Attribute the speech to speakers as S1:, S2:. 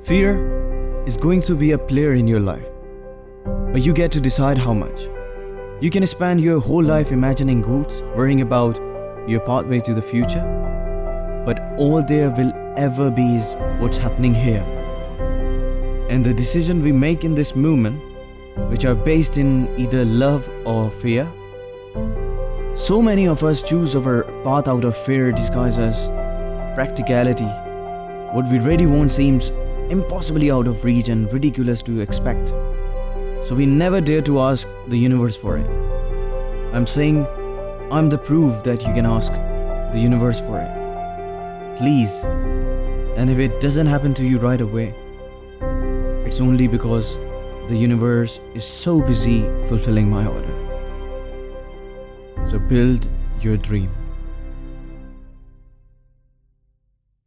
S1: Fear is going to be a player in your life, but you get to decide how much. You can spend your whole life imagining goals, worrying about your pathway to the future, but all there will ever be is what's happening here. And the decision we make in this moment, which are based in either love or fear. So many of us choose our path out of fear disguised as practicality. What we really want seems impossibly out of reach and ridiculous to expect. So we never dare to ask the universe for it. I'm saying I'm the proof that you can ask the universe for it. Please. And if it doesn't happen to you right away, it's only because the universe is so busy fulfilling my order. So build your dream.